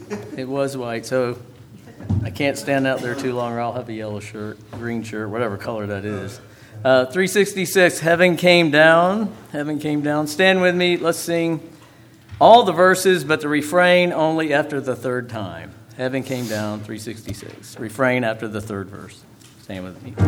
It was white, so I can't stand out there too long or I'll have a yellow shirt, green shirt, whatever color that is. 366, Heaven Came Down. Heaven Came Down. Stand with me. Let's sing all the verses, but the refrain only after the third time. Heaven Came Down, 366. Refrain after the third verse. Stand with me.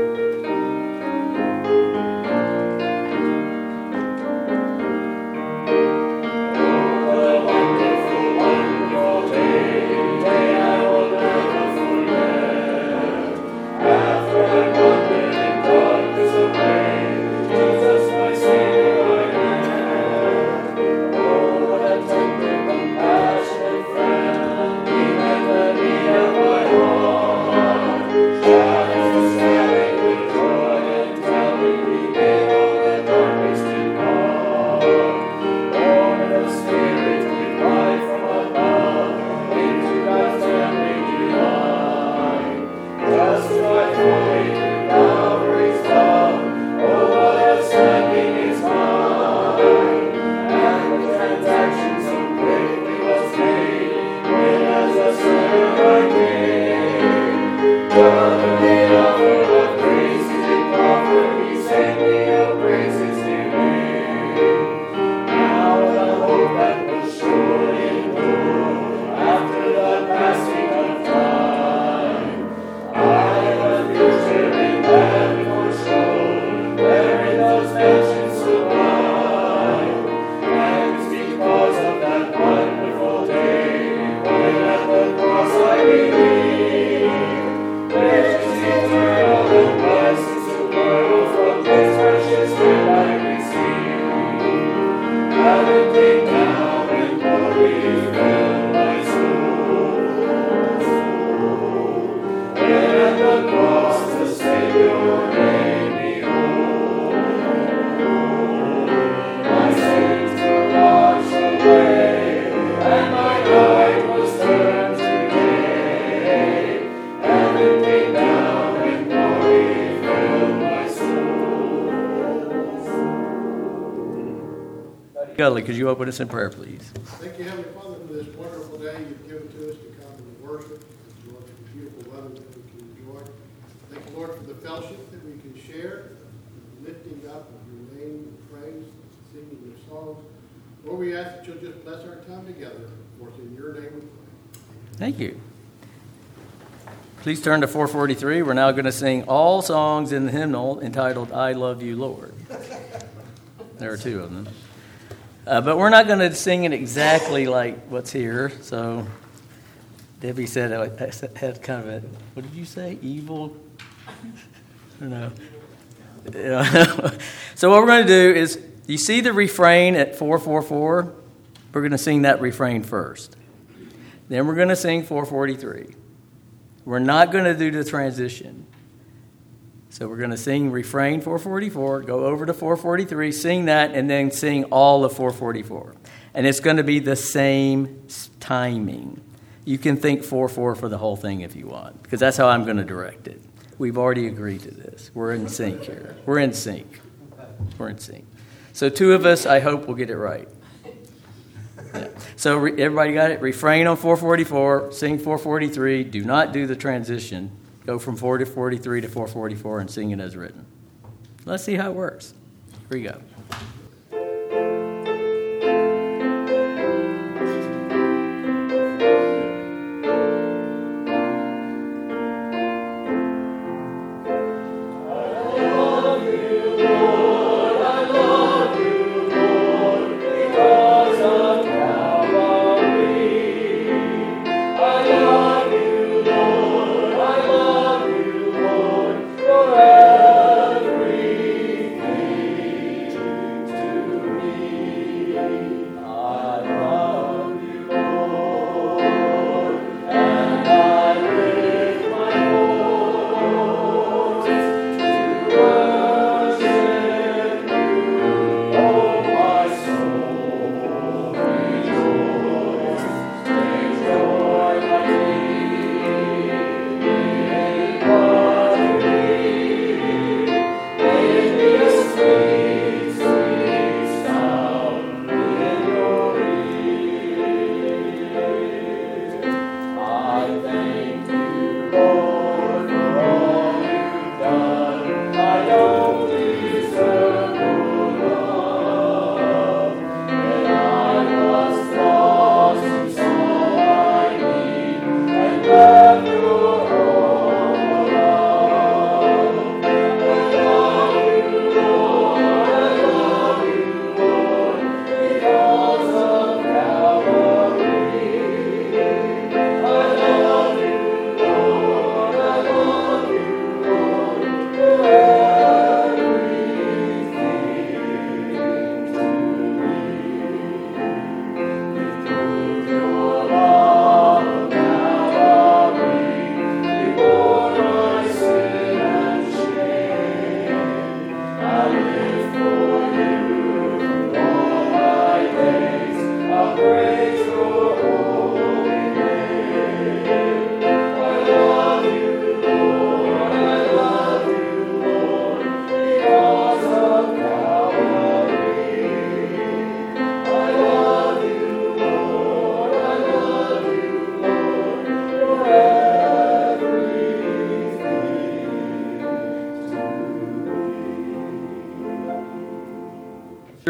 Could you open us in prayer, please? Thank you, Heavenly Father, for this wonderful day you've given to us to come and worship. Thank you, Lord, for the beautiful weather that we can enjoy. Thank you, Lord, for the fellowship that we can share, the lifting up of your name and praise, singing your songs. Lord, we ask that you'll just bless our time together. For it's in your name we pray. Thank you. Please turn to 443. We're now going to sing all songs in the hymnal entitled, I Love You, Lord. There are two of them. But we're not going to sing it exactly like what's here. So Debbie said I had kind of a, what did you say? Evil? I don't know. So what we're going to do is, you see the refrain at 444? We're going to sing that refrain first. Then we're going to sing 443. We're not going to do the transition. So we're going to sing refrain 444, go over to 443, sing that, and then sing all of 444. And it's going to be the same timing. You can think 4/4 for the whole thing if you want, because that's how I'm going to direct it. We've already agreed to this. We're in sync here. We're in sync. We're in sync. So two of us, I hope, will get it right. Yeah. So everybody got it? Refrain on 444, sing 443, do not do the transition. Go from 443 to 444 and sing it as written. Let's see how it works. Here we go.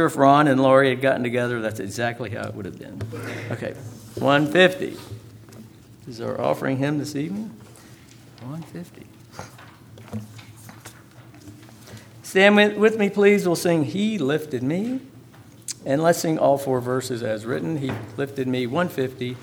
sure if Ron and Lori had gotten together, that's exactly how it would have been. Okay, 150 is our offering hymn this evening. 150. Stand with me, please. We'll sing He Lifted Me. And let's sing all four verses as written. He lifted me, 150.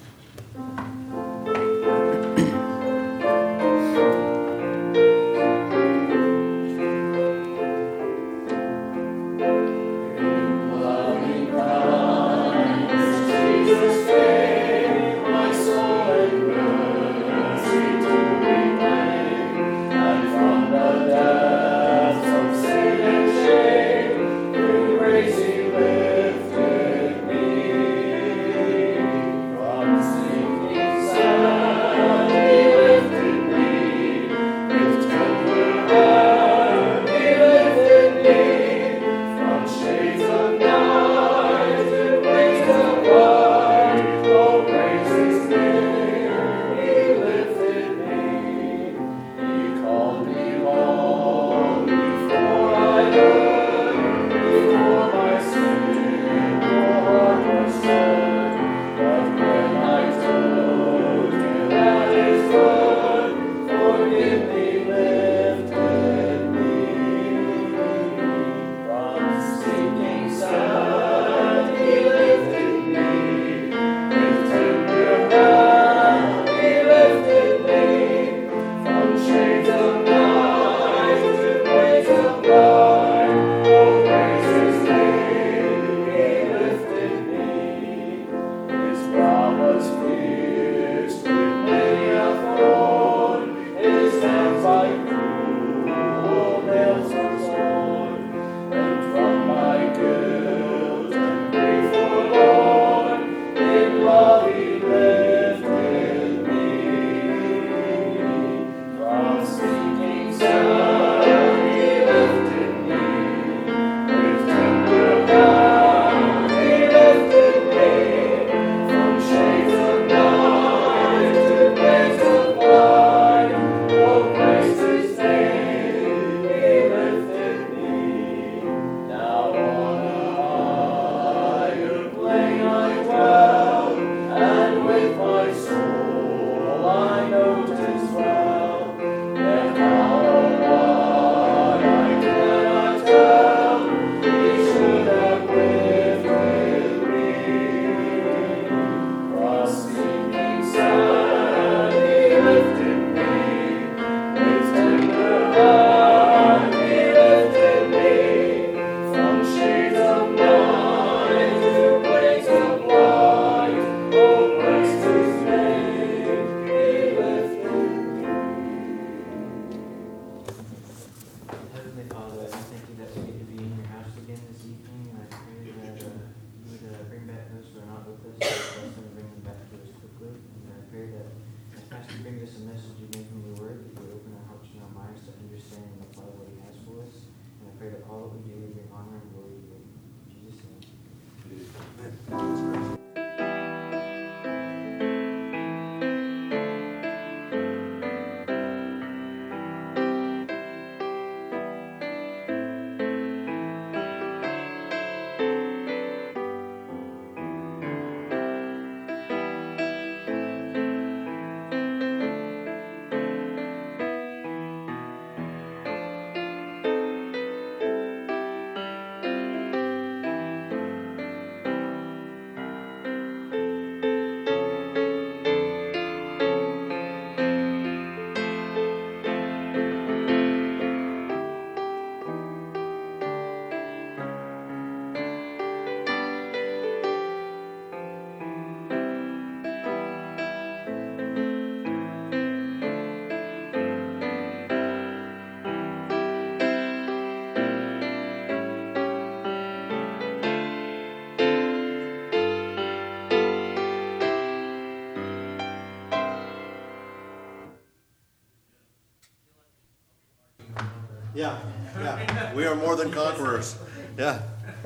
Yeah, yeah. We are more than conquerors. Yeah.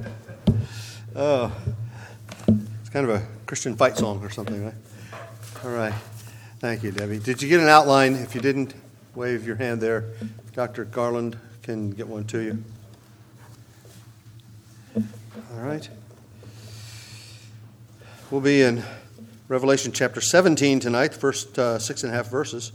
Oh, it's kind of a Christian fight song or something, right? All right. Thank you, Debbie. Did you get an outline? If you didn't, wave your hand there. Dr. Garland can get one to you. All right. We'll be in Revelation chapter 17 tonight, the first 6.5 verses.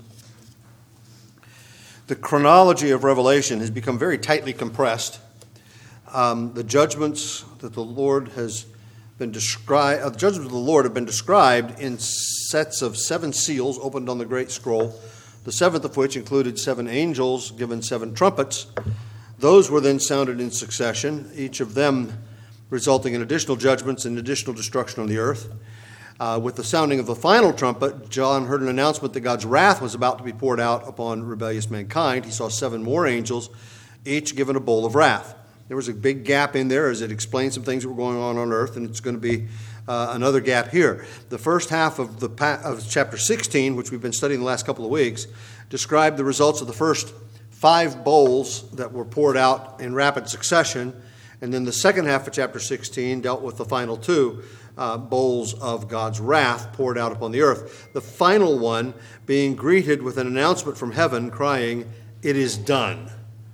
The chronology of Revelation has become very tightly compressed. The judgments that the Lord has been described, the judgments of the Lord have been described in sets of 7 seals opened on the great scroll, the 7th of which included 7 angels given 7 trumpets. Those were then sounded in succession, each of them resulting in additional judgments and additional destruction on the earth. With the sounding of the final trumpet, John heard an announcement that God's wrath was about to be poured out upon rebellious mankind. He saw 7 more angels, each given a bowl of wrath. There was a big gap in there as it explained some things that were going on earth, and it's going to be another gap here. The first half of chapter 16, which we've been studying the last couple of weeks, described the results of the first 5 bowls that were poured out in rapid succession, and then the second half of chapter 16 dealt with the final 2 bowls of God's wrath poured out upon the earth. The final one being greeted with an announcement from heaven crying, "It is done."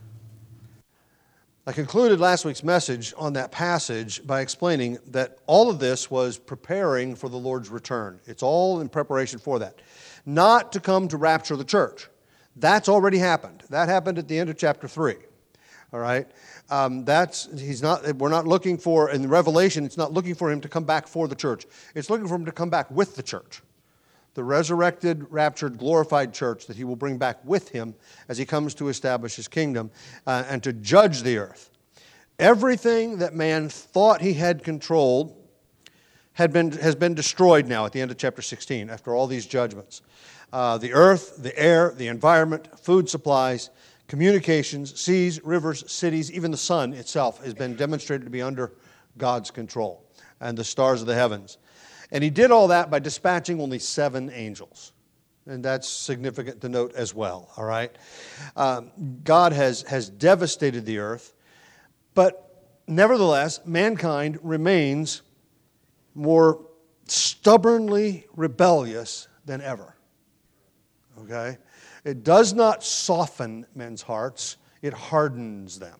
I concluded last week's message on that passage by explaining that all of this was preparing for the Lord's return. It's all in preparation for that. Not to come to rapture the church. That's already happened. That happened at the end of chapter 3. All right? We're not looking for, in Revelation, it's not looking for him to come back for the church. It's looking for him to come back with the church. The resurrected, raptured, glorified church that he will bring back with him as he comes to establish his kingdom and to judge the earth. Everything that man thought he had controlled has been destroyed now at the end of chapter 16 after all these judgments. The earth, the air, the environment, food supplies, communications, seas, rivers, cities, even the sun itself has been demonstrated to be under God's control, and the stars of the heavens. And he did all that by dispatching only 7 angels. And that's significant to note as well, all right? God has devastated the earth, but nevertheless, mankind remains more stubbornly rebellious than ever, okay? It does not soften men's hearts, it hardens them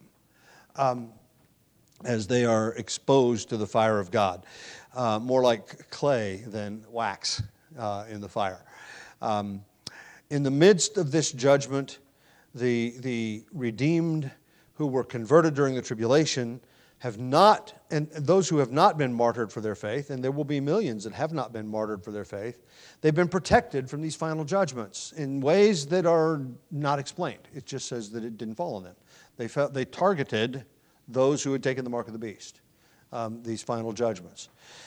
as they are exposed to the fire of God. More like clay than wax in the fire. In the midst of this judgment, the redeemed who were converted during the tribulation have not, and those who have not been martyred for their faith, and there will be millions that have not been martyred for their faith, they've been protected from these final judgments in ways that are not explained. It just says that it didn't fall on them. They targeted those who had taken the mark of the beast, these final judgments.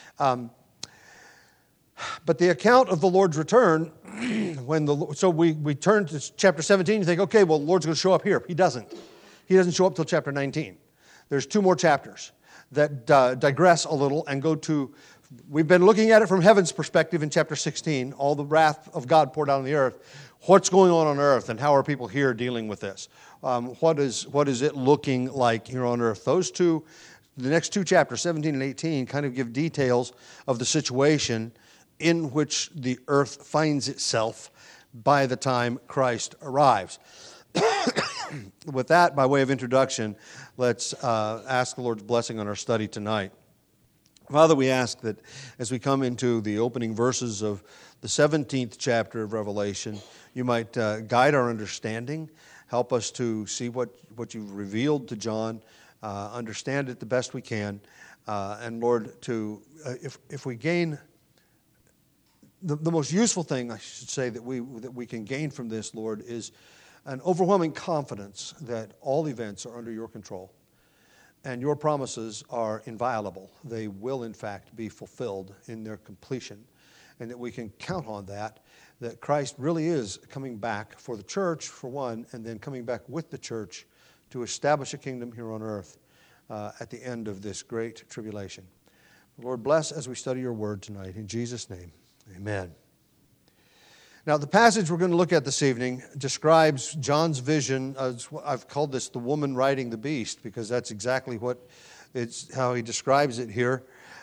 But the account of the Lord's return, so we turn to chapter 17 and think, okay, well, the Lord's going to show up here. He doesn't. He doesn't show up till chapter 19. There's 2 more chapters that digress a little and go to, we've been looking at it from heaven's perspective in chapter 16, all the wrath of God poured out on the earth. What's going on earth, and how are people here dealing with this? What is it looking like here on earth? The next 2 chapters, 17 and 18, kind of give details of the situation in which the earth finds itself by the time Christ arrives. With that, by way of introduction, let's ask the Lord's blessing on our study tonight. Father, we ask that as we come into the opening verses of the 17th chapter of Revelation, you might guide our understanding, help us to see what you've revealed to John, understand it the best we can, and Lord, if we gain the most useful thing, I should say, that we can gain from this, Lord, is an overwhelming confidence that all events are under your control and your promises are inviolable. They will, in fact, be fulfilled in their completion, and that we can count on that Christ really is coming back for the church, for one, and then coming back with the church to establish a kingdom here on earth at the end of this great tribulation. Lord, bless as we study your word tonight. In Jesus' name, amen. Now, the passage we're going to look at this evening describes John's vision. I've called this the woman riding the beast, because that's exactly how he describes it here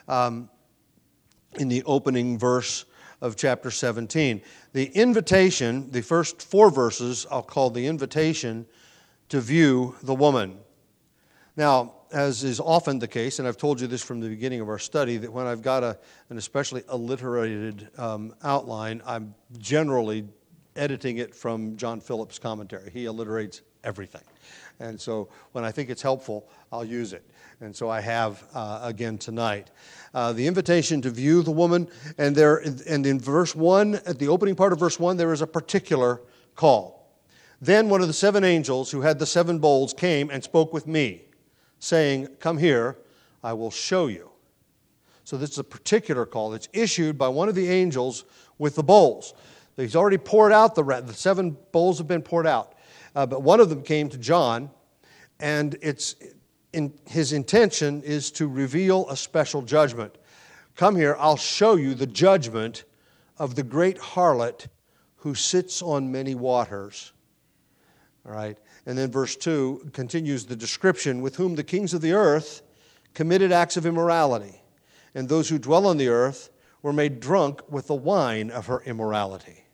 in the opening verse of chapter 17. The invitation, the first 4 verses, I'll call the invitation to view the woman. Now, as is often the case, and I've told you this from the beginning of our study, that when I've got an especially alliterated outline, I'm generally editing it from John Phillips' commentary. He alliterates everything. And so when I think it's helpful, I'll use it. And so I have again tonight. The invitation to view the woman, and in verse 1, at the opening part of verse 1, there is a particular call. Then one of the 7 angels who had the 7 bowls came and spoke with me, saying, "Come here, I will show you." So this is a particular call. It's issued by one of the angels with the bowls. He's already poured out the 7 bowls have been poured out. But one of them came to John, and his intention is to reveal a special judgment. Come here, I'll show you the judgment of the great harlot who sits on many waters. All right. And then verse 2 continues the description, with whom the kings of the earth committed acts of immorality, and those who dwell on the earth were made drunk with the wine of her immorality.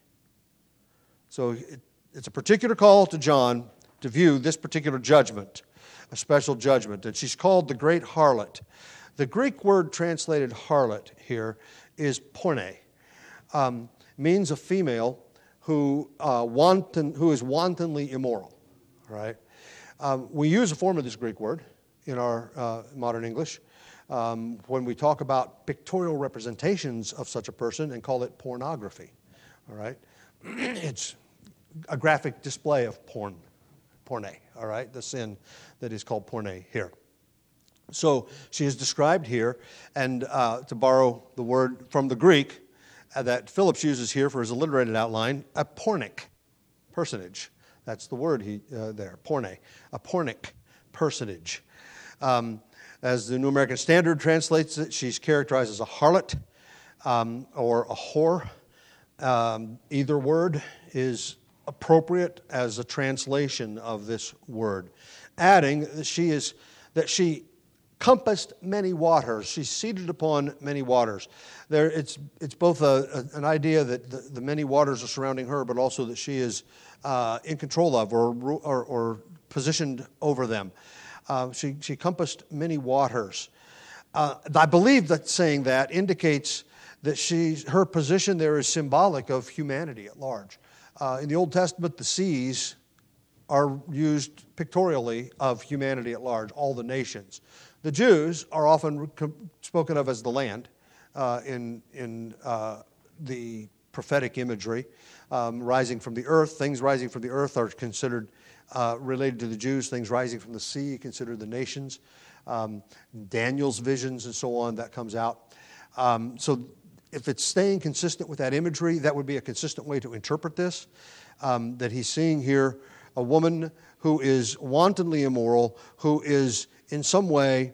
So it's a particular call to John to view this particular judgment, a special judgment, and she's called the great harlot. The Greek word translated harlot here is porne, means a female who is wantonly immoral. Right? We use a form of this Greek word in our modern English when we talk about pictorial representations of such a person and call it pornography. All right? It's a graphic display of porne, all right? The sin that is called porne here. So she is described here, and to borrow the word from the Greek that Phillips uses here for his alliterated outline, a pornic personage. That's the word there, porne, a pornic personage. As the New American Standard translates it, she's characterized as a harlot or a whore. Either word is appropriate as a translation of this word, adding that she compassed many waters. She's seated upon many waters. It's both an idea that the many waters are surrounding her, but also that she is in control of or positioned over them. She compassed many waters. I believe that saying that indicates that her position there is symbolic of humanity at large. In the Old Testament, the seas are used pictorially of humanity at large, all the nations. The Jews are often spoken of as the land in the prophetic imagery. Rising from the earth, things rising from the earth are considered related to the Jews. Things rising from the sea considered the nations. Daniel's visions and so on, that comes out. So if it's staying consistent with that imagery, that would be a consistent way to interpret this, that he's seeing here a woman who is wantonly immoral, who is in some way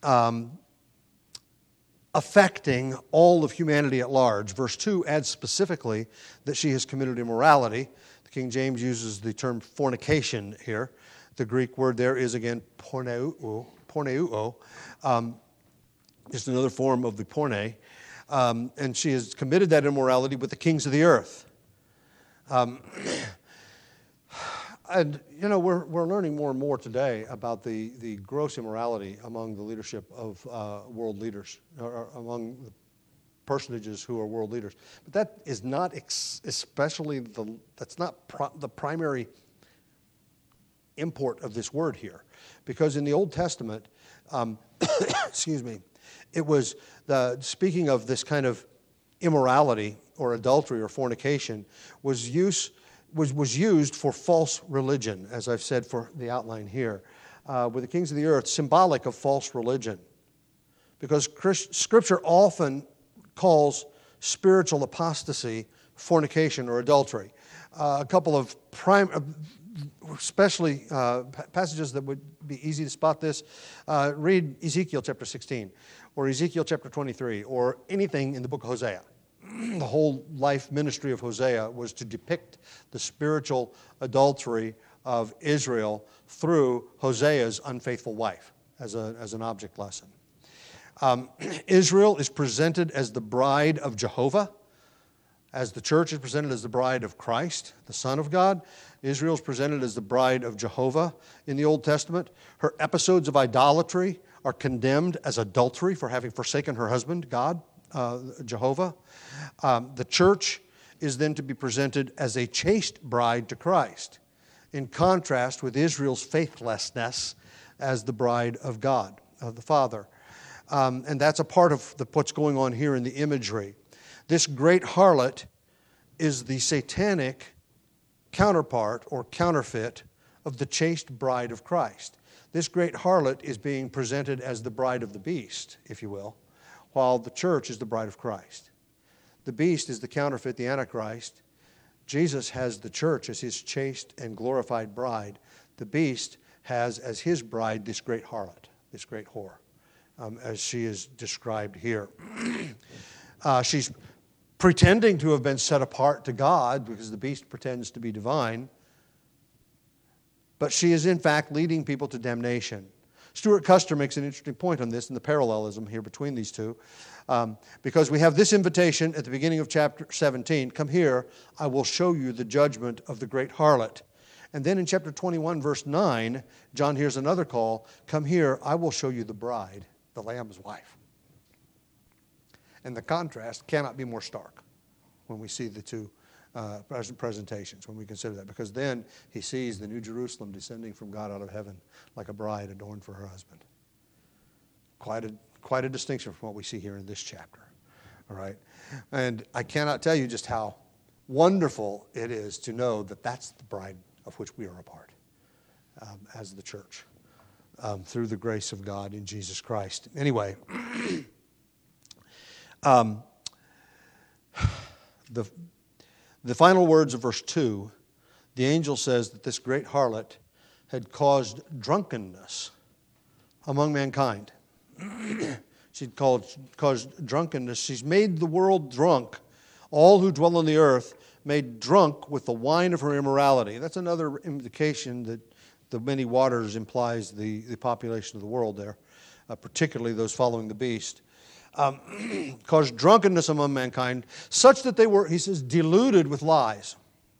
affecting all of humanity at large. Verse 2 adds specifically that she has committed immorality. The King James uses the term fornication here. The Greek word there is again porneuo, just another form of the porne. And she has committed that immorality with the kings of the earth. And, we're learning more and more today about the gross immorality among the leadership of world leaders, or among the personages who are world leaders. But that is not that's not the primary import of this word here. Because in the Old Testament, it was speaking of this kind of immorality or adultery or fornication was used for false religion, as I've said for the outline here, with the kings of the earth, symbolic of false religion. Because Scripture often calls spiritual apostasy fornication or adultery. A couple of especially passages that would be easy to spot this, read Ezekiel chapter 16, or Ezekiel chapter 23, or anything in the book of Hosea. The whole life ministry of Hosea was to depict the spiritual adultery of Israel through Hosea's unfaithful wife as an object lesson. Israel is presented as the bride of Jehovah. As the church is presented as the bride of Christ, the Son of God, Israel is presented as the bride of Jehovah in the Old Testament. Her episodes of idolatry are condemned as adultery for having forsaken her husband, God, Jehovah. The church is then to be presented as a chaste bride to Christ, in contrast with Israel's faithlessness as the bride of God, of the Father. And that's a part of what's going on here in the imagery. This great harlot is the satanic counterpart or counterfeit of the chaste bride of Christ. This great harlot is being presented as the bride of the beast, if you will, while the church is the bride of Christ. The beast is the counterfeit, the Antichrist. Jesus has the church as his chaste and glorified bride. The beast has as his bride this great harlot, this great whore, as she is described here. She's pretending to have been set apart to God because the beast pretends to be divine, but she is in fact leading people to damnation. Stuart Custer makes an interesting point on this in the parallelism here between these two, because we have this invitation at the beginning of chapter 17, come here, I will show you the judgment of the great harlot. And then in chapter 21, verse 9, John hears another call, come here, I will show you the bride, the Lamb's wife. And the contrast cannot be more stark when we see the two presentations, when we consider that. Because then he sees the New Jerusalem descending from God out of heaven like a bride adorned for her husband. Quite a distinction from what we see here in this chapter. All right? And I cannot tell you just how wonderful it is to know that that's the bride of which we are a part as the church through the grace of God in Jesus Christ. Anyway, the final words of verse 2, the angel says that this great harlot had caused drunkenness among mankind. She'd caused drunkenness. She's made the world drunk. All who dwell on the earth made drunk with the wine of her immorality. That's another indication that the many waters implies the population of the world there, particularly those following the beast. Caused drunkenness among mankind, such that they were, he says, deluded with lies.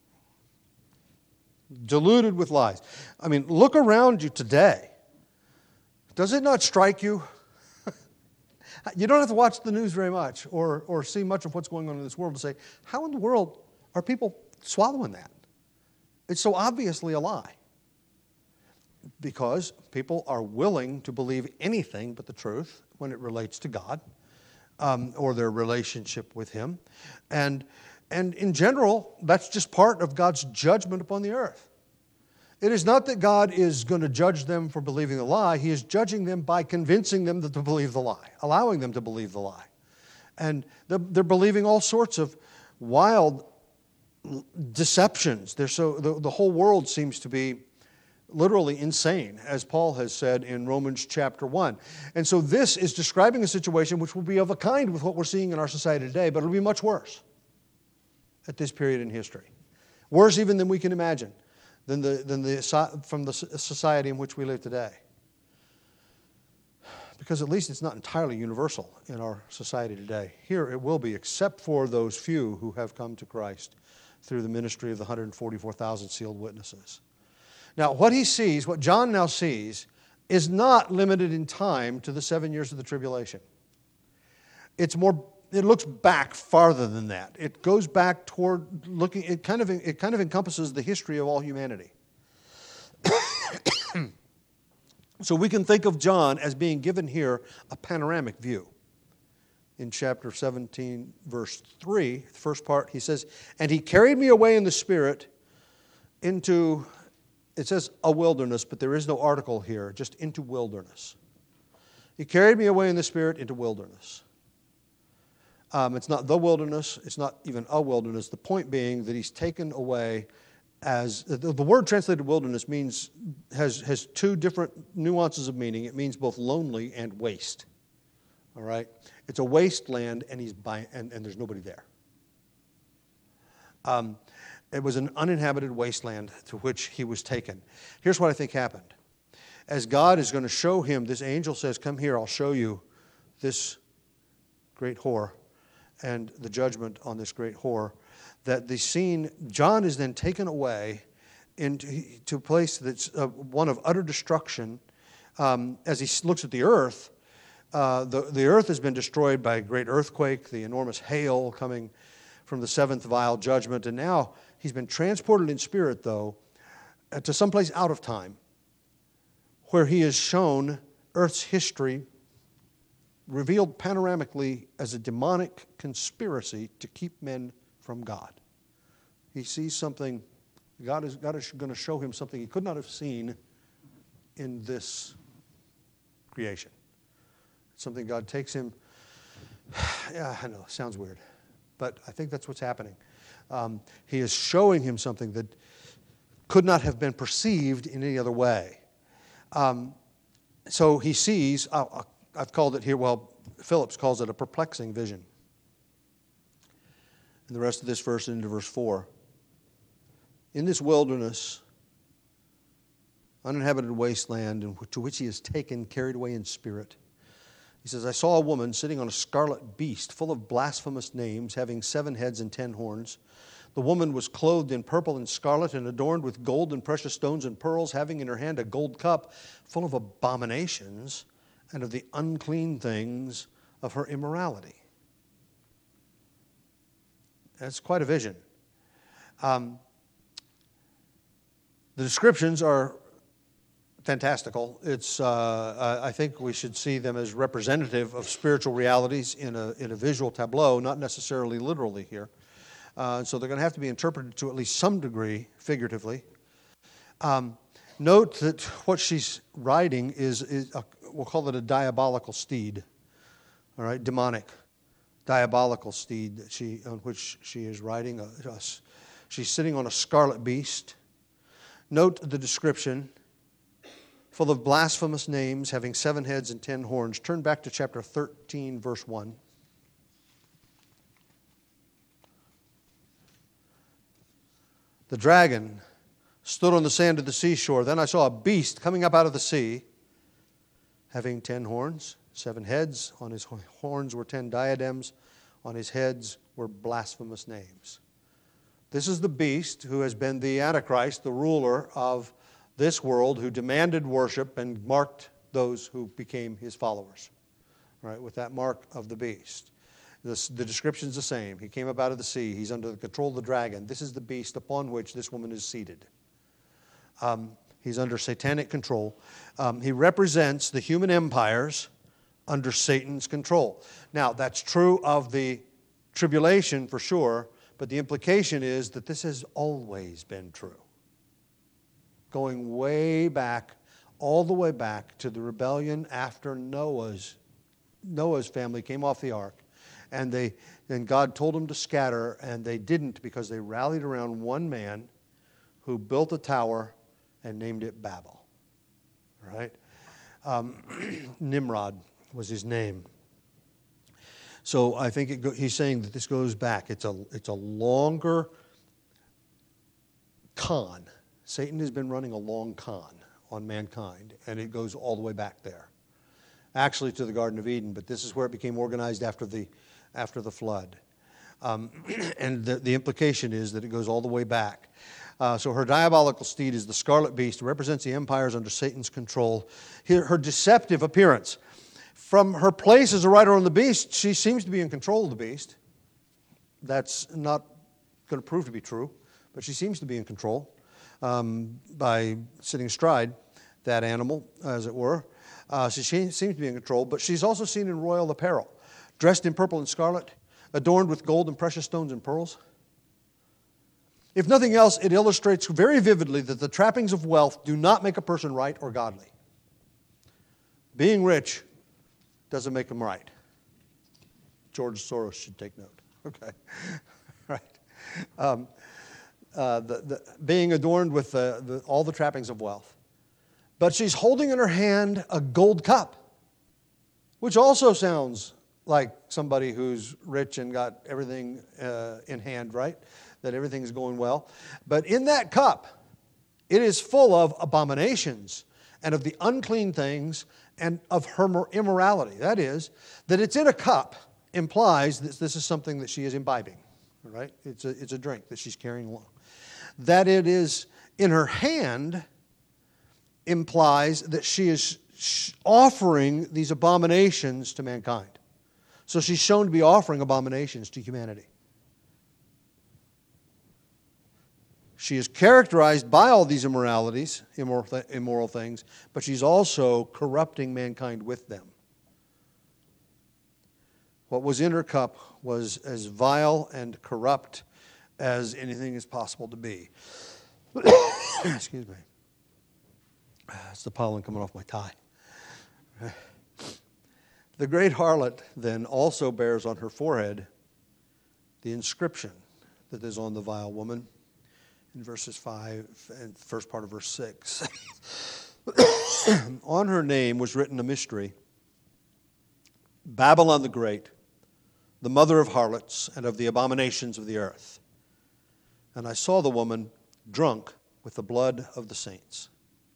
Deluded with lies. I mean, look around you today. Does it not strike you? You don't have to watch the news very much or see much of what's going on in this world to say, how in the world are people swallowing that? It's so obviously a lie. Because people are willing to believe anything but the truth when it relates to God or their relationship with Him. And in general, that's just part of God's judgment upon the earth. It is not that God is going to judge them for believing the lie. He is judging them by convincing them that to believe the lie, allowing them to believe the lie. And they're believing all sorts of wild deceptions. The whole world seems to be literally insane, as Paul has said in Romans chapter 1. And so this is describing a situation which will be of a kind with what we're seeing in our society today, but it'll be much worse at this period in history. Worse even than we can imagine, from the society in which we live today. Because at least it's not entirely universal in our society today. Here it will be, except for those few who have come to Christ through the ministry of the 144,000 sealed witnesses. Now, what he sees, what John now sees, is not limited in time to the 7 years of the tribulation. It looks back farther than that. It goes back toward looking. It kind of encompasses the history of all humanity. So we can think of John as being given here a panoramic view. In chapter 17, verse 3, the first part, he says, "And he carried me away in the Spirit into," it says a wilderness, but there is no article here, just into wilderness. He carried me away in the Spirit into wilderness. It's not the wilderness. It's not even a wilderness. The point being that he's taken away as... The word translated wilderness has two different nuances of meaning. It means both lonely and waste. All right? It's a wasteland, and and there's nobody there. It was an uninhabited wasteland to which he was taken. Here's what I think happened. As God is going to show him, this angel says, "Come here, I'll show you this great whore." and the judgment on this great whore, that the scene, John is then taken away into a place that's one of utter destruction. As he looks at the earth, the earth has been destroyed by a great earthquake, the enormous hail coming from the seventh vial judgment, and now he's been transported in spirit, though, to someplace out of time, where he is shown Earth's history revealed panoramically as a demonic conspiracy to keep men from God. He sees something, God is going to show him something he could not have seen in this creation. Something God takes him, yeah, I know, sounds weird, but I think that's what's happening. He is showing him something that could not have been perceived in any other way. So he sees, I've called it here, well, Phillips calls it a perplexing vision. And the rest of this verse into verse 4. In this wilderness, uninhabited wasteland, to which he is taken, carried away in spirit. He says, I saw a woman sitting on a scarlet beast, full of blasphemous names, having 7 heads and 10 horns. The woman was clothed in purple and scarlet and adorned with gold and precious stones and pearls, having in her hand a gold cup full of abominations and of the unclean things of her immorality. That's quite a vision. The descriptions are fantastical. It's I think we should see them as representative of spiritual realities in a visual tableau, not necessarily literally here. So they're going to have to be interpreted to at least some degree figuratively. Note that what she's riding is we'll call it a diabolical steed. All right, demonic, diabolical steed on which she is riding. She's sitting on a scarlet beast. Note the description, full of blasphemous names, having 7 heads and 10 horns. Turn back to chapter 13, verse 1. The dragon stood on the sand of the seashore. Then I saw a beast coming up out of the sea, having 10 horns, 7 heads. On his horns were 10 diadems. On his heads were blasphemous names. This is the beast who has been the Antichrist, the ruler of this world, who demanded worship and marked those who became his followers, right, with that mark of the beast. The description's the same. He came up out of the sea. He's under the control of the dragon. This is the beast upon which this woman is seated. He's under satanic control. He represents the human empires under Satan's control. Now, that's true of the tribulation for sure, but the implication is that this has always been true. Going way back, all the way back to the rebellion after Noah's family came off the ark. And then God told them to scatter, and they didn't because they rallied around one man who built a tower and named it Babel. Right? Nimrod was his name. So I think he's saying that this goes back. It's a longer con. Satan has been running a long con on mankind, and it goes all the way back there. Actually to the Garden of Eden, but this is where it became organized after the flood. And the implication is that it goes all the way back. So her diabolical steed is the scarlet beast. It represents the empires under Satan's control. Her deceptive appearance. From her place as a rider on the beast, she seems to be in control of the beast. That's not going to prove to be true, but she seems to be in control by sitting astride that animal, as it were. She seems to be in control, but she's also seen in royal apparel, dressed in purple and scarlet, adorned with gold and precious stones and pearls. If nothing else, it illustrates very vividly that the trappings of wealth do not make a person right or godly. Being rich doesn't make them right. George Soros should take note. Okay, right. Being adorned with all the trappings of wealth. But she's holding in her hand a gold cup, which also sounds like somebody who's rich and got everything in hand, right? That everything's going well. But in that cup, it is full of abominations and of the unclean things and of her immorality. That is, that it's in a cup implies that this is something that she is imbibing, right? It's a drink that she's carrying along. That it is in her hand implies that she is offering these abominations to mankind. So she's shown to be offering abominations to humanity. She is characterized by all these immoralities, immoral things, but she's also corrupting mankind with them. What was in her cup was as vile and corrupt as anything is possible to be. Excuse me. It's the pollen coming off my tie. The great harlot then also bears on her forehead the inscription that is on the vile woman in verses 5 and first part of verse 6. On her name was written a mystery: Babylon the Great, the mother of harlots and of the abominations of the earth. And I saw the woman drunk with the blood of the saints.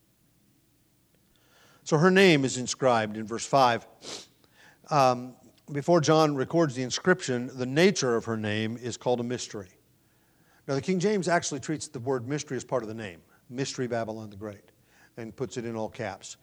So her name is inscribed in verse 5. Before John records the inscription, the nature of her name is called a mystery. Now, the King James actually treats the word mystery as part of the name. Mystery Babylon the Great, and puts it in all caps.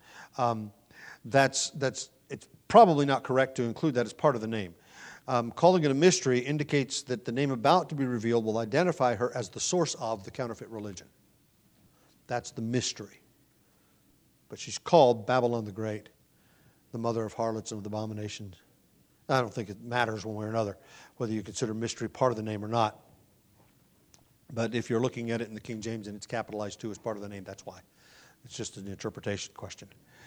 It's probably not correct to include that as part of the name. Calling it a mystery indicates that the name about to be revealed will identify her as the source of the counterfeit religion. That's the mystery. But she's called Babylon the Great, the mother of harlots and of the abominations. I don't think it matters one way or another whether you consider mystery part of the name or not. But if you're looking at it in the King James and it's capitalized too as part of the name, that's why. It's just an interpretation question.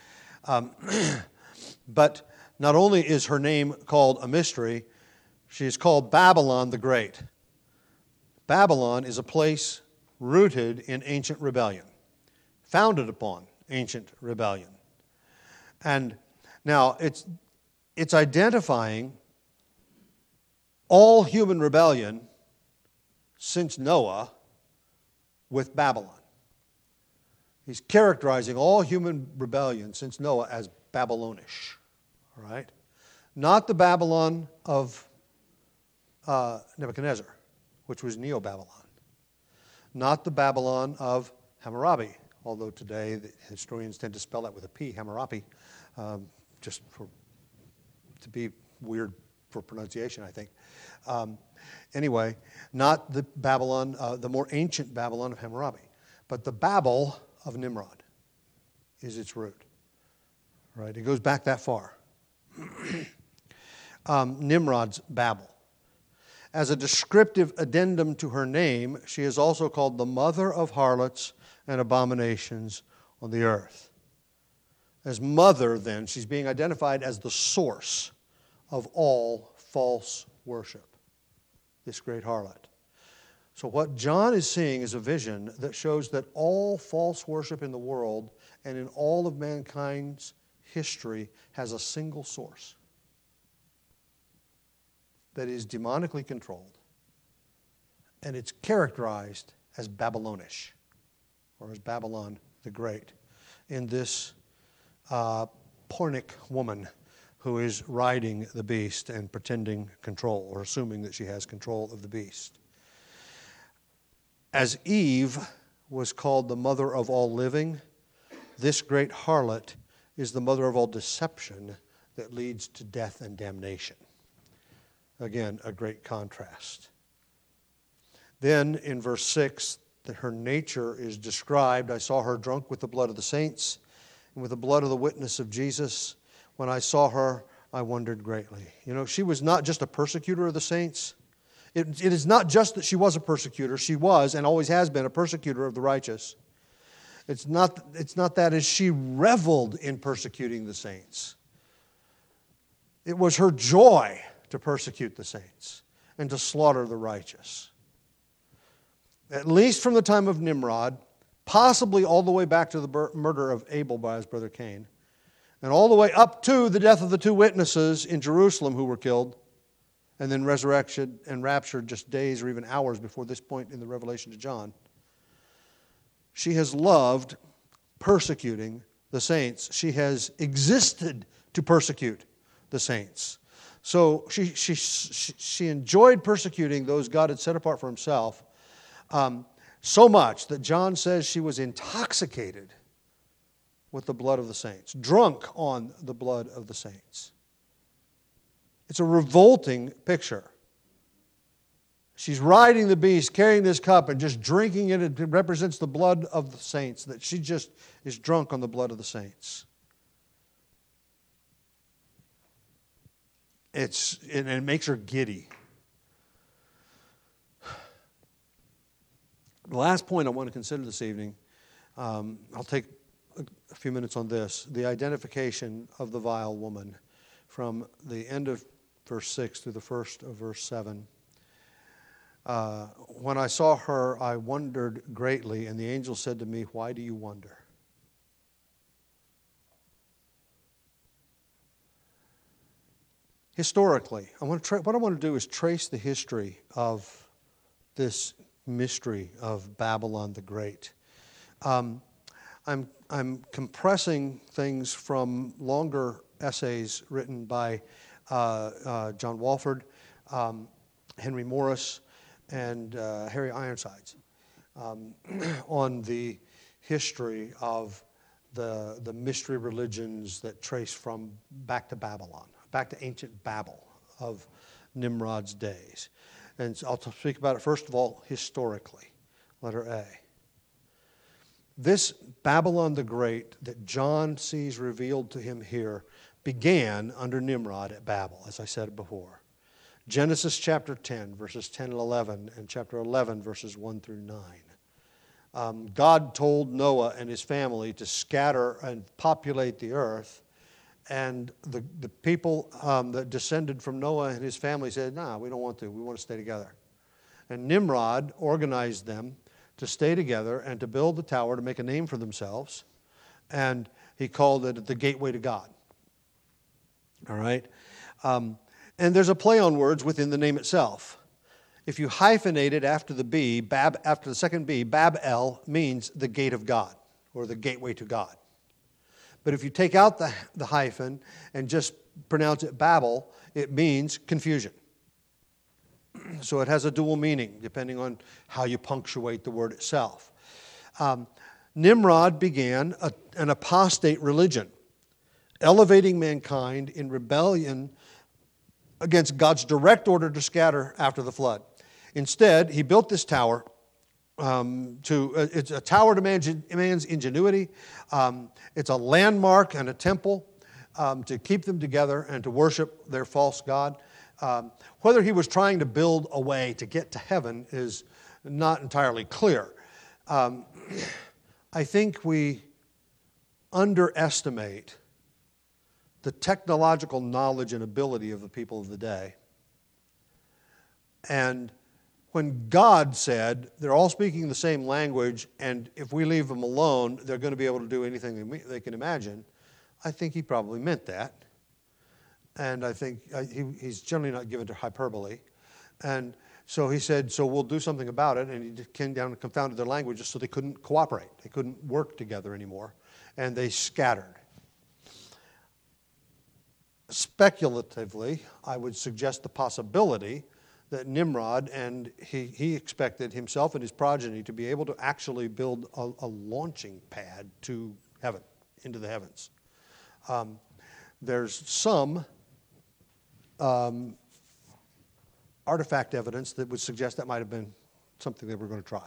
But not only is her name called a mystery, she is called Babylon the Great. Babylon is a place rooted in ancient rebellion, founded upon ancient rebellion. And now it's identifying all human rebellion since Noah with Babylon. He's characterizing all human rebellion since Noah as Babylonish. All right? Not the Babylon of Nebuchadnezzar, which was Neo-Babylon. Not the Babylon of Hammurabi, although today the historians tend to spell that with a P, Hammurabi, just to be weird for pronunciation, I think. Anyway, not the Babylon, the more ancient Babylon of Hammurabi, but the Babel of Nimrod is its root. Right? It goes back that far. Nimrod's Babel. As a descriptive addendum to her name, she is also called the mother of harlots and abominations on the earth. As mother, then, she's being identified as the source of all false worship, this great harlot. So what John is seeing is a vision that shows that all false worship in the world and in all of mankind's history has a single source that is demonically controlled, and it's characterized as Babylonish, or as Babylon the Great, in this pornic woman who is riding the beast and pretending control, or assuming that she has control of the beast. As Eve was called the mother of all living, this great harlot is the mother of all deception that leads to death and damnation. Again, a great contrast. Then in verse 6, that her nature is described. I saw her drunk with the blood of the saints and with the blood of the witness of Jesus. When I saw her, I wondered greatly. You know, she was not just a persecutor of the saints. It is not just that she was a persecutor. She was and always has been a persecutor of the righteous. It's not that as she reveled in persecuting the saints. It was her joy to persecute the saints and to slaughter the righteous. At least from the time of Nimrod, possibly all the way back to the murder of Abel by his brother Cain, and all the way up to the death of the two witnesses in Jerusalem who were killed, and then resurrected and raptured just days or even hours before this point in the Revelation to John. She has loved persecuting the saints. She has existed to persecute the saints. So she enjoyed persecuting those God had set apart for himself so much that John says she was intoxicated with the blood of the saints, drunk on the blood of the saints. It's a revolting picture. She's riding the beast, carrying this cup, and just drinking it. It represents the blood of the saints, that she just is drunk on the blood of the saints. And it makes her giddy. The last point I want to consider this evening, I'll take a few minutes on this, the identification of the vile woman from the end of verse 6 through the first of verse 7. When I saw her, I wondered greatly, and the angel said to me, "Why do you wonder?" Historically, what I want to do is trace the history of this mystery of Babylon the Great. I'm compressing things from longer essays written by John Walford, Henry Morris, and Harry Ironsides on the history of the mystery religions that trace from back to Babylon, back to ancient Babel of Nimrod's days. And so I'll speak about it first of all historically. Letter A. This Babylon the Great that John sees revealed to him here began under Nimrod at Babel, as I said before. Genesis chapter 10, verses 10 and 11, and chapter 11, verses 1 through 9. God told Noah and his family to scatter and populate the earth, and the people that descended from Noah and his family said, "Nah, we don't want to. We want to stay together." And Nimrod organized them to stay together and to build the tower to make a name for themselves, and he called it the Gateway to God. All right? And there's a play on words within the name itself. If you hyphenate it after the B, after the second B, Bab-El means the gate of God, or the gateway to God. But if you take out the hyphen and just pronounce it Babel, it means confusion. So it has a dual meaning, depending on how you punctuate the word itself. Nimrod began an apostate religion, elevating mankind in rebellion against God's direct order to scatter after the flood. Instead, he built this tower. It's a tower demands ingenuity. It's a landmark and a temple to keep them together and to worship their false god. Whether he was trying to build a way to get to heaven is not entirely clear. I think we underestimate the technological knowledge and ability of the people of the day. And when God said, they're all speaking the same language, and if we leave them alone, they're going to be able to do anything they can imagine, I think he probably meant that. And I think he's generally not given to hyperbole. And so he said, so we'll do something about it. And he came down and confounded their languages so they couldn't cooperate. They couldn't work together anymore. And they scattered. Speculatively, I would suggest the possibility that Nimrod, and he expected himself and his progeny to be able to actually build a launching pad to heaven, into the heavens. There's some artifact evidence that would suggest that might have been something they were going to try.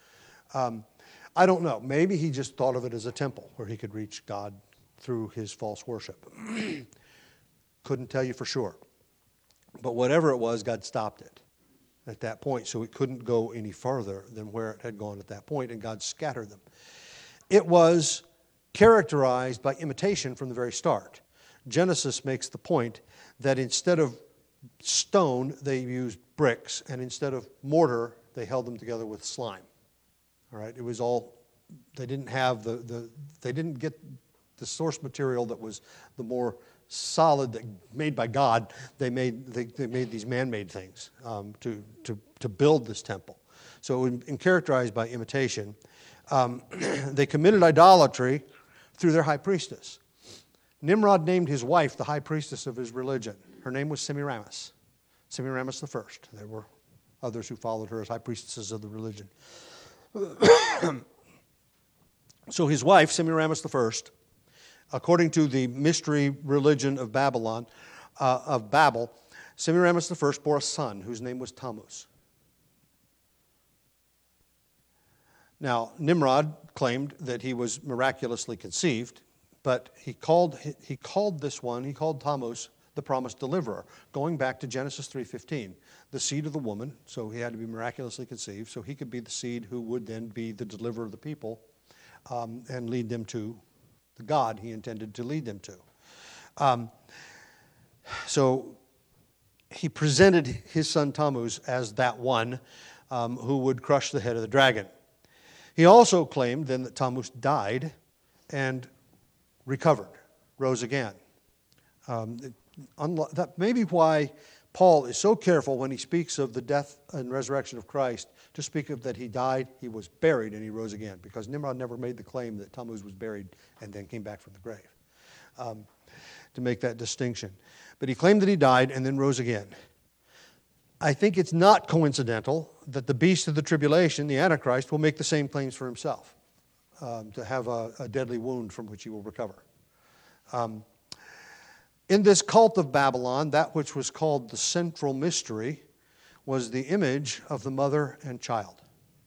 I don't know. Maybe he just thought of it as a temple where he could reach God through his false worship. Couldn't tell you for sure. But whatever it was, God stopped it at that point, so it couldn't go any further than where it had gone at that point, and God scattered them. It was characterized by imitation from the very start. Genesis makes the point that instead of stone, they used bricks, and instead of mortar, they held them together with slime. All right, it was all, they didn't have they didn't get the source material that was the more solid, that made by God. They made these man-made things to build this temple. So it was characterized by imitation. They committed idolatry through their high priestess. Nimrod named his wife the high priestess of his religion. Her name was Semiramis. Semiramis the First. There were others who followed her as high priestesses of the religion. So his wife, Semiramis the First, according to the mystery religion of Babel, Semiramis the First bore a son whose name was Tammuz. Now, Nimrod claimed that he was miraculously conceived, but he called Tammuz the promised deliverer, going back to Genesis 3:15, the seed of the woman, so he had to be miraculously conceived, so he could be the seed who would then be the deliverer of the people and lead them to the God he intended to lead them to. So he presented his son Tammuz as that one who would crush the head of the dragon. He also claimed then that Tammuz died and recovered, rose again. That may be why Paul is so careful when he speaks of the death and resurrection of Christ to speak of that he died, he was buried, and he rose again, because Nimrod never made the claim that Tammuz was buried and then came back from the grave, to make that distinction. But he claimed that he died and then rose again. I think it's not coincidental that the beast of the tribulation, the Antichrist, will make the same claims for himself, to have a deadly wound from which he will recover. In this cult of Babylon, that which was called the central mystery was the image of the mother and child.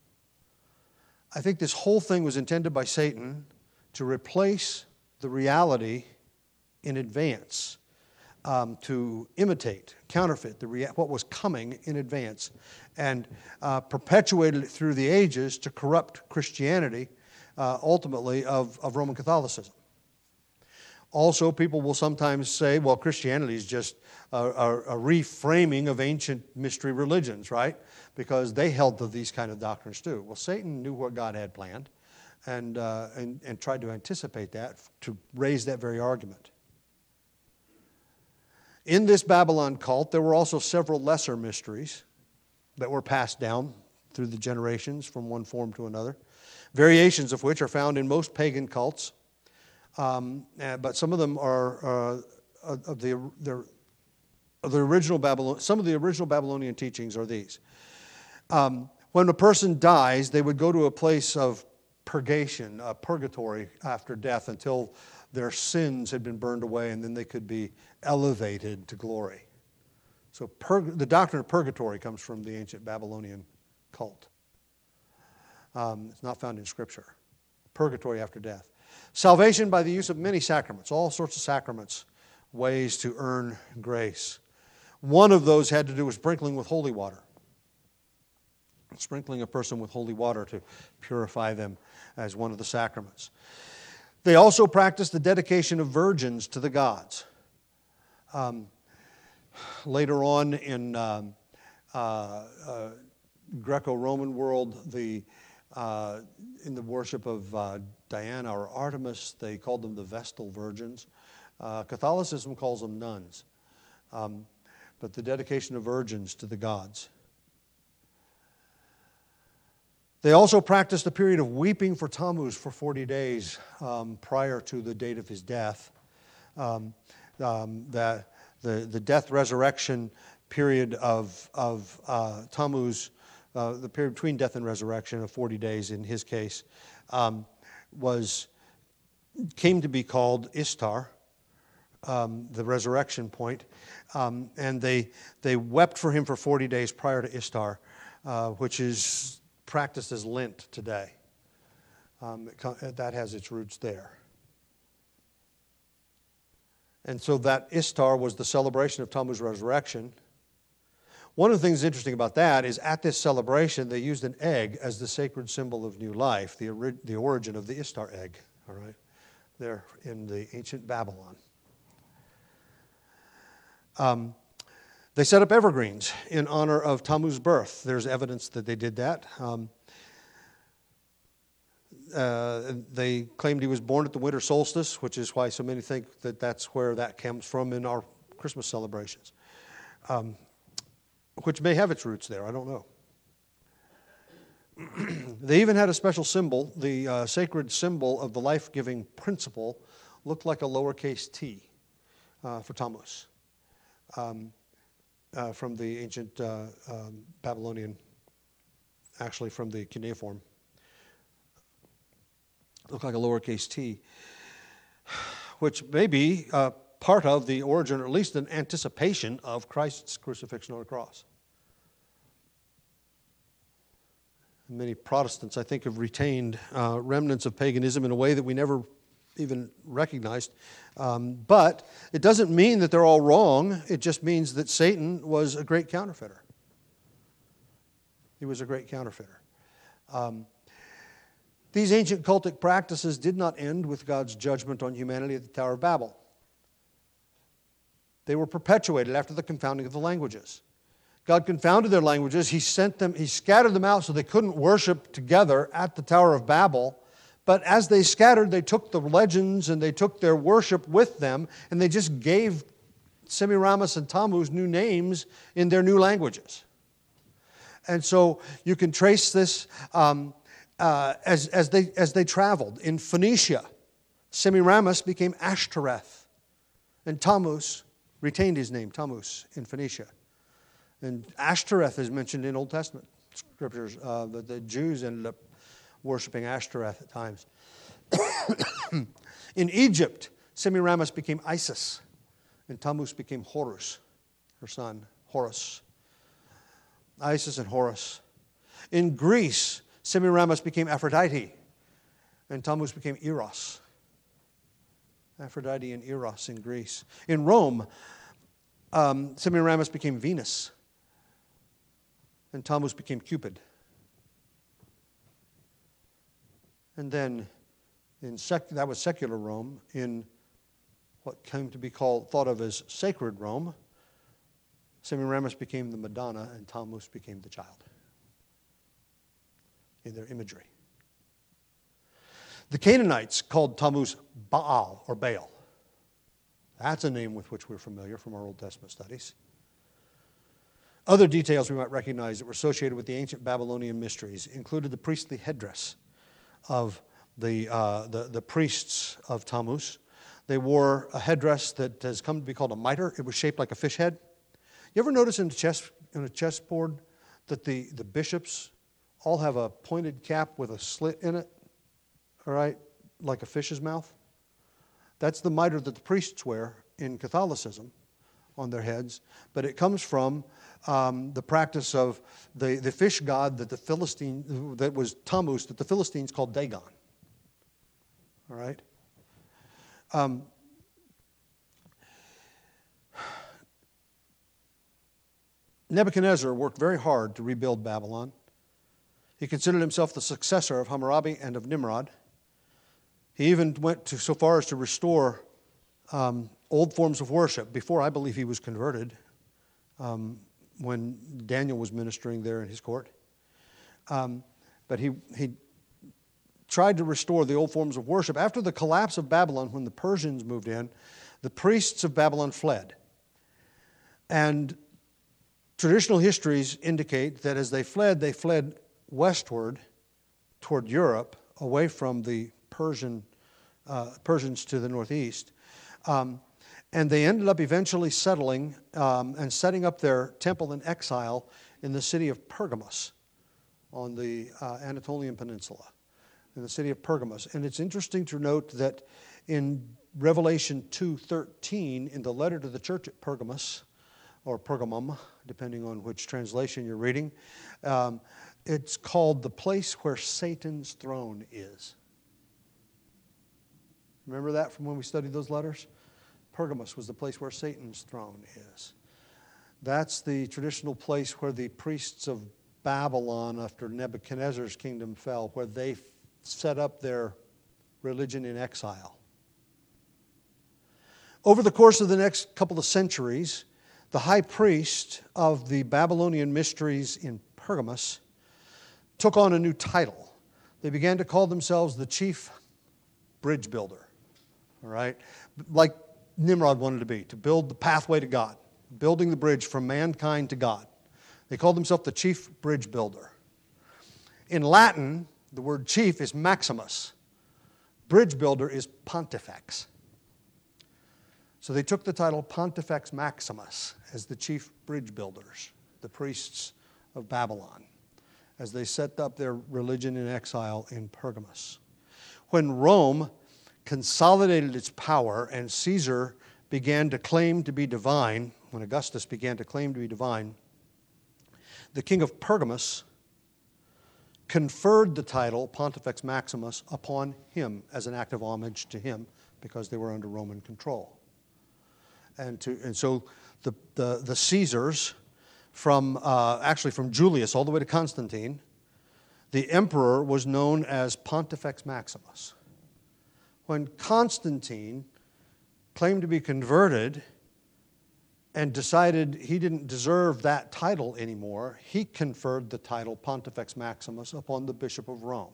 I think this whole thing was intended by Satan to replace the reality in advance, to imitate, counterfeit what was coming in advance, and perpetuated it through the ages to corrupt Christianity, ultimately of Roman Catholicism. Also, people will sometimes say, well, Christianity is just a reframing of ancient mystery religions, right? Because they held to these kind of doctrines too. Well, Satan knew what God had planned and tried to anticipate that, to raise that very argument. In this Babylon cult, there were also several lesser mysteries that were passed down through the generations from one form to another, variations of which are found in most pagan cults. But some of them are of the original Babylon. Some of the original Babylonian teachings are these: when a person dies, they would go to a place of purgation, purgatory after death, until their sins had been burned away, and then they could be elevated to glory. So the doctrine of purgatory comes from the ancient Babylonian cult. It's not found in Scripture. Purgatory after death. Salvation by the use of many sacraments, all sorts of sacraments, ways to earn grace. One of those had to do with sprinkling with holy water. Sprinkling a person with holy water to purify them as one of the sacraments. They also practiced the dedication of virgins to the gods. Later on in Greco-Roman world, in the worship of Diana or Artemis, they called them the Vestal Virgins. Catholicism calls them nuns. But the dedication of virgins to the gods. They also practiced a period of weeping for Tammuz for 40 days prior to the date of his death. The death-resurrection period of Tammuz, the period between death and resurrection of 40 days in his case, came to be called Ishtar, the resurrection point. And they wept for him for 40 days prior to Ishtar, which is practiced as Lent today. That has its roots there. And so that Ishtar was the celebration of Tammuz's resurrection. One of the things interesting about that is at this celebration, they used an egg as the sacred symbol of new life, the origin of the Ishtar egg, all right, there in the ancient Babylon. They set up evergreens in honor of Tammuz's birth. There's evidence that they did that. They claimed he was born at the winter solstice, which is why so many think that that's where that comes from in our Christmas celebrations, which may have its roots there. I don't know. They even had a special symbol. The sacred symbol of the life-giving principle looked like a lowercase t for Tammuz. from the ancient Babylonian, actually from the cuneiform. Look like a lowercase t, which may be part of the origin, or at least an anticipation of Christ's crucifixion on the cross. Many Protestants, I think, have retained remnants of paganism in a way that we never even recognized. But it doesn't mean that they're all wrong. It just means that Satan was a great counterfeiter. He was a great counterfeiter. These ancient cultic practices did not end with God's judgment on humanity at the Tower of Babel. They were perpetuated after the confounding of the languages. God confounded their languages. He scattered them out so they couldn't worship together at the Tower of Babel. But as they scattered, they took the legends and they took their worship with them, and they just gave Semiramis and Tammuz new names in their new languages. And so you can trace this as they traveled. In Phoenicia, Semiramis became Ashtoreth, and Tammuz retained his name, Tammuz, in Phoenicia. And Ashtoreth is mentioned in Old Testament scriptures. The Jews ended up worshiping Ashtoreth at times. In Egypt, Semiramis became Isis, and Tammuz became Horus, her son, Horus. Isis and Horus. In Greece, Semiramis became Aphrodite, and Tammuz became Eros. Aphrodite and Eros in Greece. In Rome, Semiramis became Venus, and Tammuz became Cupid. And then, that was secular Rome. In what came to be thought of as sacred Rome, Semiramis became the Madonna, and Tammuz became the child in their imagery. The Canaanites called Tammuz Baal or Baal. That's a name with which we're familiar from our Old Testament studies. Other details we might recognize that were associated with the ancient Babylonian mysteries included the priestly headdress of the priests of Tammuz. They wore a headdress that has come to be called a mitre. It was shaped like a fish head. You ever notice in a chessboard that the bishops all have a pointed cap with a slit in it, all right, like a fish's mouth? That's the mitre that the priests wear in Catholicism on their heads, but it comes from the practice of the fish god that was Tammuz, that the Philistines called Dagon. All right? Nebuchadnezzar worked very hard to rebuild Babylon. He considered himself the successor of Hammurabi and of Nimrod. He even went so far as to restore old forms of worship before I believe he was converted, when Daniel was ministering there in his court. But he tried to restore the old forms of worship. After the collapse of Babylon, when the Persians moved in, the priests of Babylon fled. And traditional histories indicate that as they fled westward toward Europe, away from the Persians to the northeast. And they ended up eventually settling and setting up their temple in exile in the city of Pergamos on the Anatolian Peninsula, in the city of Pergamos. And it's interesting to note that in Revelation 2:13, in the letter to the church at Pergamos, or Pergamum, depending on which translation you're reading, it's called the place where Satan's throne is. Remember that from when we studied those letters? Pergamos was the place where Satan's throne is. That's the traditional place where the priests of Babylon, after Nebuchadnezzar's kingdom fell, where they set up their religion in exile. Over the course of the next couple of centuries, the high priest of the Babylonian mysteries in Pergamos took on a new title. They began to call themselves the chief bridge builder. All right? Like Nimrod wanted to build the pathway to God, building the bridge from mankind to God. They called themselves the chief bridge builder. In Latin, the word chief is maximus. Bridge builder is pontifex. So they took the title Pontifex Maximus as the chief bridge builders, the priests of Babylon, as they set up their religion in exile in Pergamus. When Rome consolidated its power and Caesar began to claim to be divine, when Augustus began to claim to be divine, the king of Pergamus conferred the title Pontifex Maximus upon him as an act of homage to him because they were under Roman control. And so the Caesars, from Julius all the way to Constantine, the emperor was known as Pontifex Maximus. When Constantine claimed to be converted and decided he didn't deserve that title anymore, he conferred the title Pontifex Maximus upon the Bishop of Rome.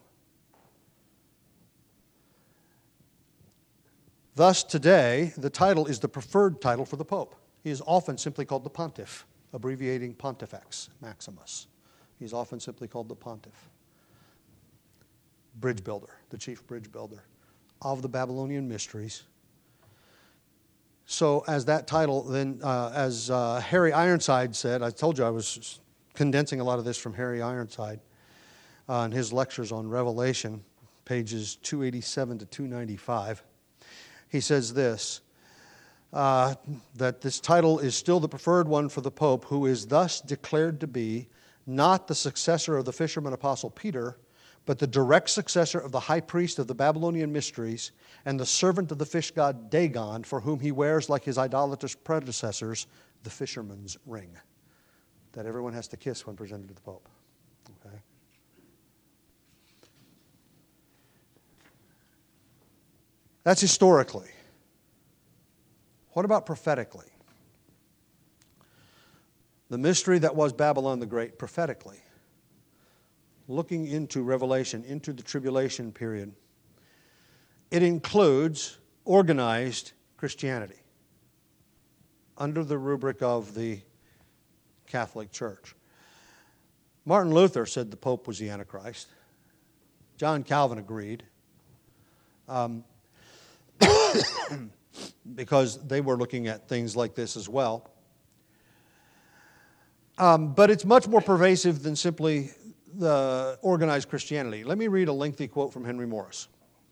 Thus, today, the title is the preferred title for the Pope. He is often simply called the Pontiff, abbreviating Pontifex Maximus. He's often simply called the Pontiff. Bridge builder, the chief bridge builder of the Babylonian mysteries. So as that title, then, as Harry Ironside said, I told you I was condensing a lot of this from Harry Ironside in his lectures on Revelation, pages 287 to 295. He says this, that this title is still the preferred one for the Pope, who is thus declared to be not the successor of the fisherman apostle Peter, but the direct successor of the high priest of the Babylonian mysteries and the servant of the fish god Dagon, for whom he wears, like his idolatrous predecessors, the fisherman's ring that everyone has to kiss when presented to the Pope. Okay? That's historically. What about prophetically? The mystery that was Babylon the Great prophetically, looking into Revelation, into the tribulation period, it includes organized Christianity under the rubric of the Catholic Church. Martin Luther said the Pope was the Antichrist. John Calvin agreed. Because they were looking at things like this as well. But it's much more pervasive than simply the organized Christianity. Let me read a lengthy quote from Henry Morris.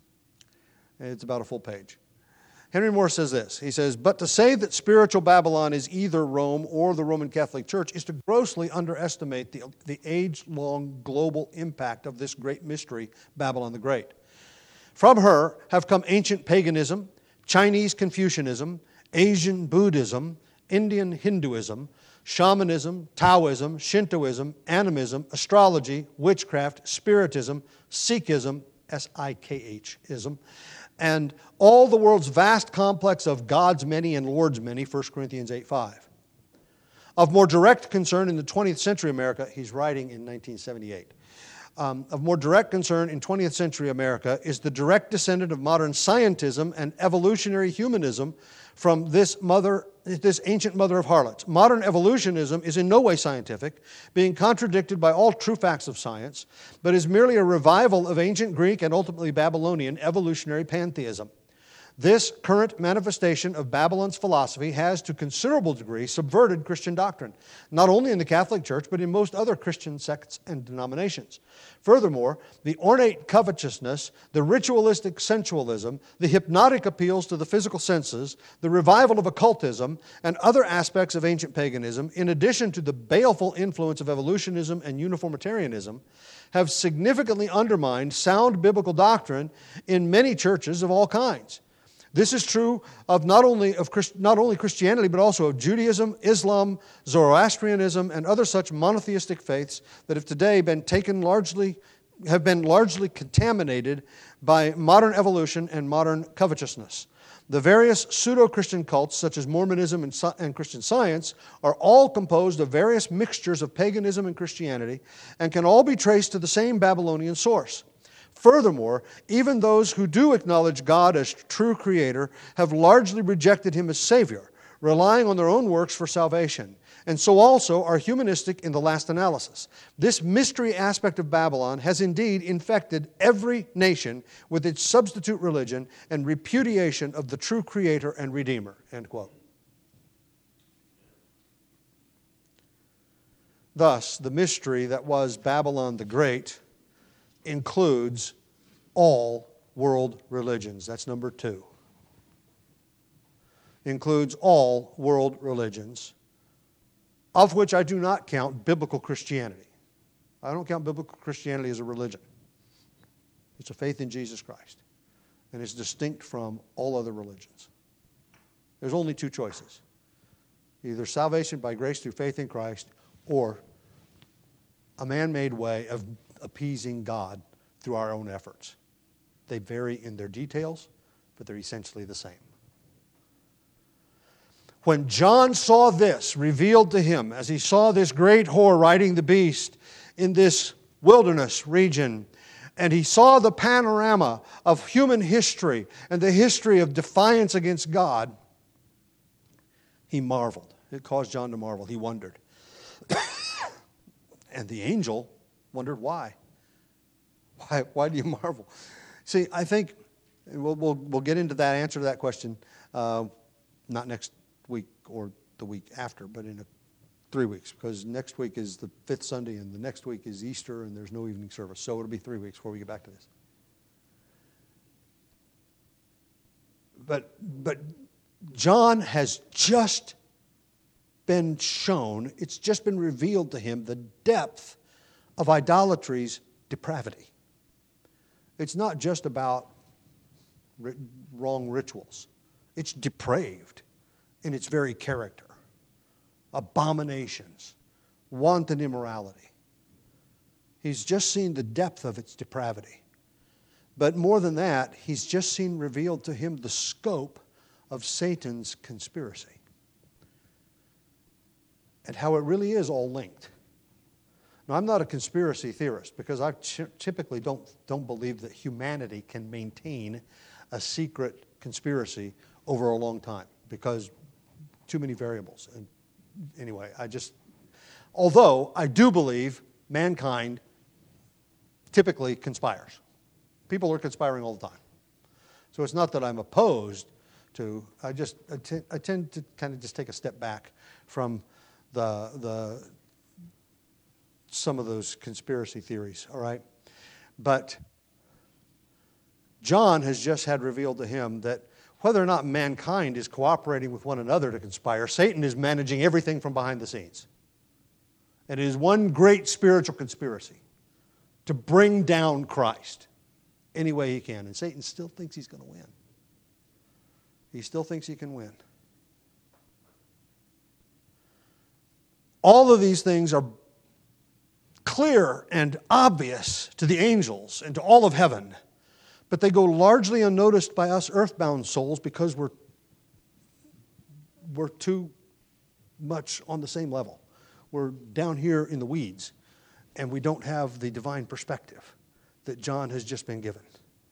It's about a full page. Henry Morris says this. He says, "But to say that spiritual Babylon is either Rome or the Roman Catholic Church is to grossly underestimate the age-long global impact of this great mystery, Babylon the Great. From her have come ancient paganism, Chinese Confucianism, Asian Buddhism, Indian Hinduism, shamanism, Taoism, Shintoism, animism, astrology, witchcraft, spiritism, Sikhism, S-I-K-H-ism, and all the world's vast complex of God's many and Lord's many, 1 Corinthians 8:5. Of more direct concern in the 20th century America," he's writing in 1978, "of more direct concern in 20th century America is the direct descendant of modern scientism and evolutionary humanism from this ancient mother of harlots. Modern evolutionism is in no way scientific, being contradicted by all true facts of science, but is merely a revival of ancient Greek and ultimately Babylonian evolutionary pantheism. This current manifestation of Babylon's philosophy has, to considerable degree, subverted Christian doctrine, not only in the Catholic Church, but in most other Christian sects and denominations. Furthermore, the ornate covetousness, the ritualistic sensualism, the hypnotic appeals to the physical senses, the revival of occultism, and other aspects of ancient paganism, in addition to the baleful influence of evolutionism and uniformitarianism, have significantly undermined sound biblical doctrine in many churches of all kinds. This is true of not only Christianity, but also of Judaism, Islam, Zoroastrianism, and other such monotheistic faiths that have today been largely contaminated by modern evolution and modern covetousness. The various pseudo-Christian cults, such as Mormonism and Christian Science, are all composed of various mixtures of paganism and Christianity, and can all be traced to the same Babylonian source. Furthermore, even those who do acknowledge God as true creator have largely rejected him as Savior, relying on their own works for salvation. and so also are humanistic in the last analysis. This mystery aspect of Babylon has indeed infected every nation with its substitute religion and repudiation of the true Creator and Redeemer." End quote. Thus, the mystery that was Babylon the Great includes all world religions. That's number 2. Includes all world religions, of which I do not count biblical Christianity. I don't count biblical Christianity as a religion. It's a faith in Jesus Christ, and it's distinct from all other religions. There's only 2 choices. Either salvation by grace through faith in Christ, or a man-made way of appeasing God through our own efforts. They vary in their details, but they're essentially the same. When John saw this revealed to him, as he saw this great whore riding the beast in this wilderness region, and he saw the panorama of human history and the history of defiance against God, he marveled. It caused John to marvel. He wondered. And the angel wondered why. Why do you marvel? See, I think we'll get into that answer to that question not next week or the week after, but in 3 weeks, because next week is the 5th Sunday and the next week is Easter and there's no evening service. So it'll be 3 weeks before we get back to this. But John has just been shown, it's just been revealed to him the depth of idolatry's depravity. It's not just about wrong rituals. It's depraved in its very character. Abominations, wanton immorality. He's just seen the depth of its depravity. But more than that, he's just seen revealed to him the scope of Satan's conspiracy. And how it really is all linked. Now, I'm not a conspiracy theorist because I typically don't believe that humanity can maintain a secret conspiracy over a long time because too many variables. And anyway, although I do believe mankind typically conspires. People are conspiring all the time. So it's not that I'm opposed to, I tend to kind of just take a step back from some of those conspiracy theories, all right? But John has just had revealed to him that whether or not mankind is cooperating with one another to conspire, Satan is managing everything from behind the scenes. And it is one great spiritual conspiracy to bring down Christ any way he can. And Satan still thinks he's going to win. He still thinks he can win. All of these things are clear and obvious to the angels and to all of heaven, but they go largely unnoticed by us earthbound souls because we're too much on the same level. We're down here in the weeds, and we don't have the divine perspective that John has just been given.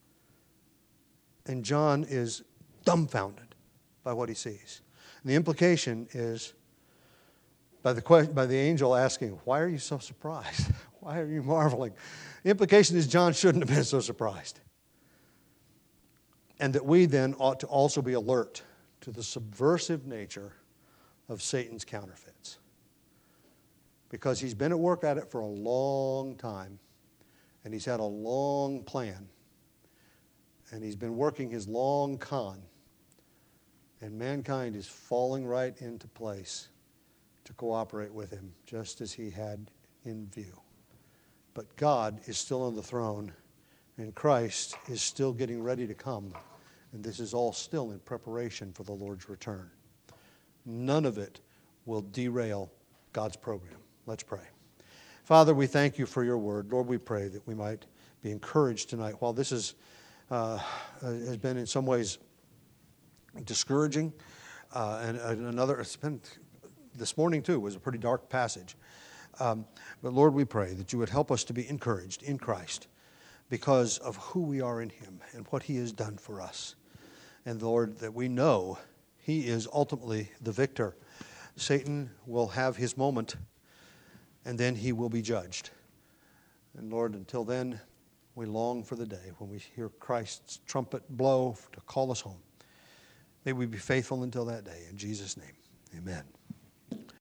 And John is dumbfounded by what he sees. And the implication is by the angel asking, "Why are you so surprised? Why are you marveling?" The implication is John shouldn't have been so surprised. And that we then ought to also be alert to the subversive nature of Satan's counterfeits. Because he's been at work at it for a long time, and he's had a long plan, and he's been working his long con, and mankind is falling right into place to cooperate with him, just as he had in view. But God is still on the throne, and Christ is still getting ready to come, and this is all still in preparation for the Lord's return. None of it will derail God's program. Let's pray. Father, we thank you for your word. Lord, we pray that we might be encouraged tonight. While this has been in some ways discouraging, and it's been this morning too was a pretty dark passage. But Lord, we pray that you would help us to be encouraged in Christ because of who we are in him and what he has done for us. And Lord, that we know he is ultimately the victor. Satan will have his moment, and then he will be judged. And Lord, until then, we long for the day when we hear Christ's trumpet blow to call us home. May we be faithful until that day. In Jesus' name, amen.